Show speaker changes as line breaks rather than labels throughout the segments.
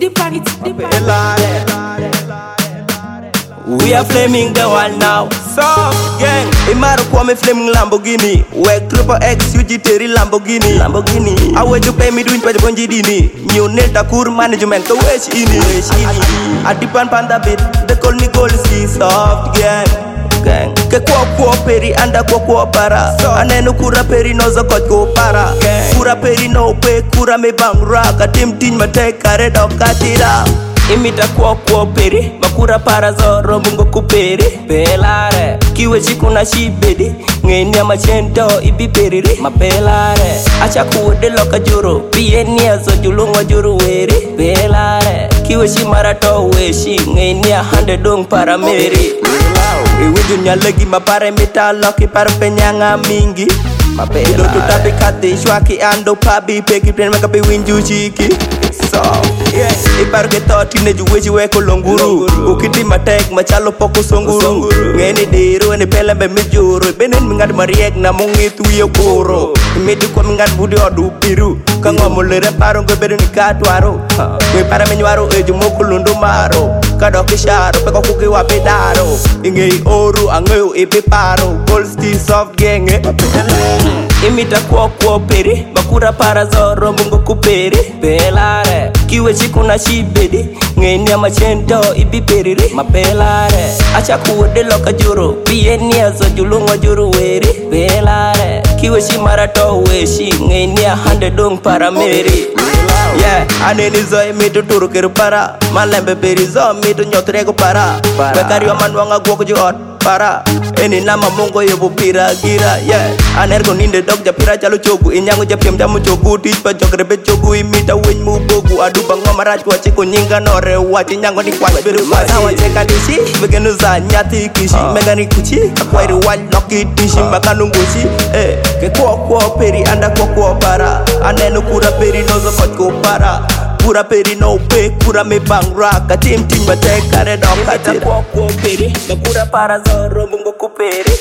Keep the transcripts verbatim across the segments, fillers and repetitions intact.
the pan, it's the pan.
We are flaming the one now. Soft gang. Imaro kwa me flaming Lamborghini. Work triple X U G Terry Lamborghini. Lamborghini. I want to pay me doing pa bonji dini. New neta kur management to wish ini. Wish ini. Adipan panda bit. They call me Gold C. Soft gang. Gang. Ke kwa kwa peri anda kwa kwa para. Anenu kura peri noza kwa kwa para. Kura peri no pe kura me bang raka. Tim tin mate kare do katira. Imita kwa kwa peri makura para zoro mungo kuperi pelare kiwe chikuna shibedi ngeni ya machento ibi periri mapelare acha kude loka juro pieni azo julungo juru weri pelare kiwe shimara to weshi ngeni ya hande dong para meri iwe dunya lagi mapare mita loki para penyanga mingi mapelare ilo tutabi kati shwaki ando pabi peki plen makapi winju chiki so yeah ipar ke to teenage weji we ko longuru ukiti matek machalo poko songuru ngeni diru ne pele be mijuru benen mingad mariek na mongitu yo koro imedi ko mingad budi odu biru kangomulere paro go bedu ni katwaro we para menywaro eju mokulundu maro kado kisharo peko kuki wa pedaro ingei oru angeu ipiparo Gold C Soft gang imita kwa kwa peri makura para zoro mungo kuperi pelare kiwe chikuna shibedi ngeni ya machento ibi periri mapelare acha kude loka juro pieni azo julungo juru weri pelare kiwe shimara to weshi ngeni ya hande dong para meri yeah aneni zo imitu turu kiru para malembe peri zo mitu nyotrego para bekari wa manwanga gwo jot para eni nama mungo yobu pira gira yeah anergo ninde dog ja pira chalo chogu inyango ja piem jamu chogu tich pa jogre be chogu imita win mu bogu adu bango marach kwa chiko nyinga nore wachi nyango ni kwa biru masa wacheka dishi begenu za nyati kishi megani kuchi akwairu wal loki dishi makanungushi eh ke kwa kwa peri anda kwa kwa para anenu kura peri nozo kwa kwa para kura peri no pe kura me bang raka tim tim mate kare doka tira kwa kwa peri makura para zoro mungo kuperi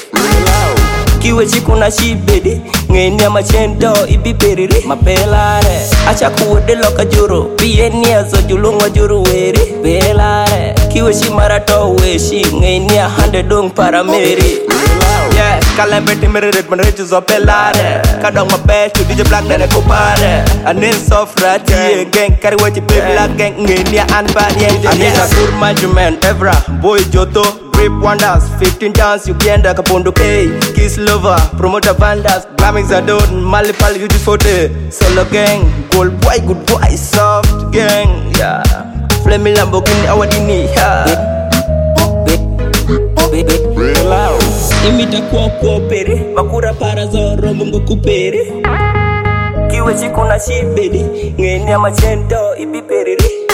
kiwe chikuna shibedi ngeni ya machento ibi periri mapelare acha kude loka juro pieni azo julungo juru weri pelare kiwe shimara to weshi ngeni ya hande dong para meri yeah kalembe timere red man rechu zo pelare kadong mabe to D J Black dene kupare anin sofrati gang kari wachi pe black gang ngeni ya anbadi anin akur management evra boy joto Rip wonders, fifteen times you can da kapondo K Kiss lover, promoter vandas Glamming Zadon, Malipal you just photo Solo gang, gold boy, good boy, soft gang Yeah, Flaming Lamborghini awadini yeah. Real out imita kwa kwa peri makura para zoro mungo kuperi kiwe chikuna shibedi ngeni ya machento ibi periri